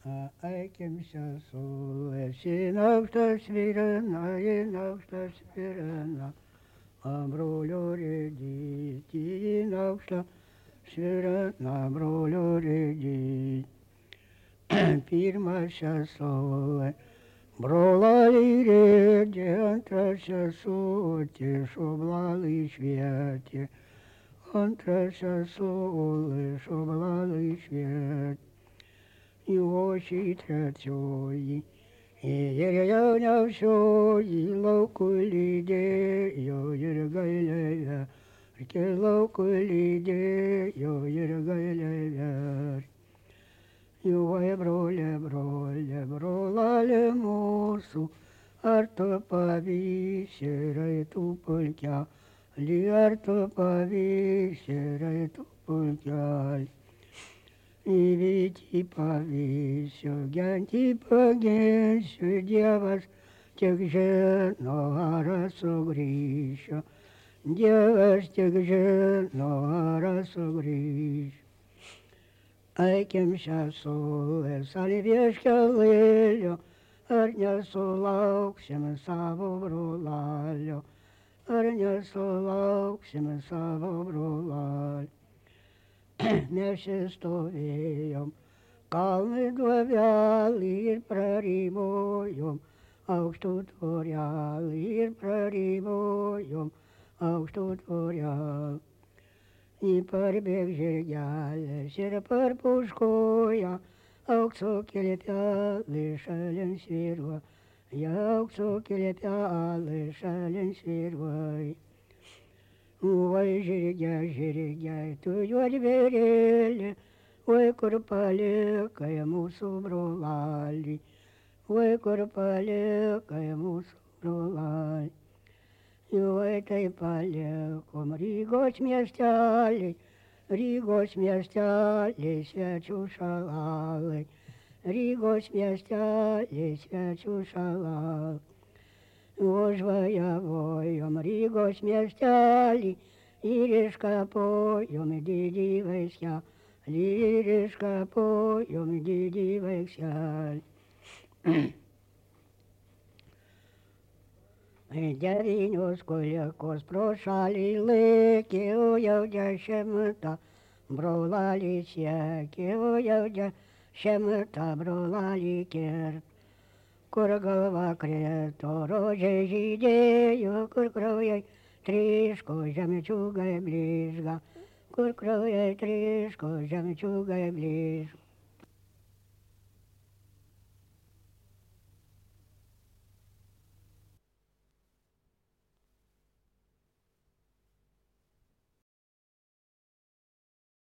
Aikimся sinausta svirena, inausta svirena, brolio redi, inausta svirena, brolio redi. Pirmas sesuo, brolali redi, antra sesuo, šoblali švieti, antra sesuo, šoblali švieti. Joši trečioji, ir jauniausioji laukų lydėjo ir gailėjo, ir laukų lydėjo ir gailėjo. Juvai brolė, brolė, brolali mūsų, ar tu pavysi raitų pulkelį, ar tu pavysi raitų pulkelį. Įvykį pavysiu, gentį pagensiu, Dievas tik žino, ar sugrįšiu. Dievas tik žino, ar sugrįšiu. Eikim sesuo, salvieškelėlio, ar nesulauksim savo brolalio, ar nesulauksim savo brolalio. Mes stovėjom kalnai duobelį ir prarimojom aukštų tvorelį ir prarimojom aukštų tvorelį. Į parbėg žirgelis ir parpuškoja aukso kilpelį šalin svyruoja, aukso kilpelį šalin svyruoja. Oi žirge, žirge, tu juodvėrėli, oi kur palikai mūsų brolalį, oi kur palikai mūsų brolalį. Oi tai palikom Rygos miestelį, Rygos miestelį svečių šalalai, Rygos miestelį svečių šalalai. Užvažiavojom Rygos miestelį ir iškapojom didį vaikselį, ir iškapojom didį vaikselį. Devynios kolegos pro šalį lėkė, o jau 10 brolalį sekė, o jau 10 brolalį kert. Kur galva krito, rožė žydėjo, kur kraujai tryško, žemčiūgai blizga, kur kraujai tryško, žemčiūgai blizga.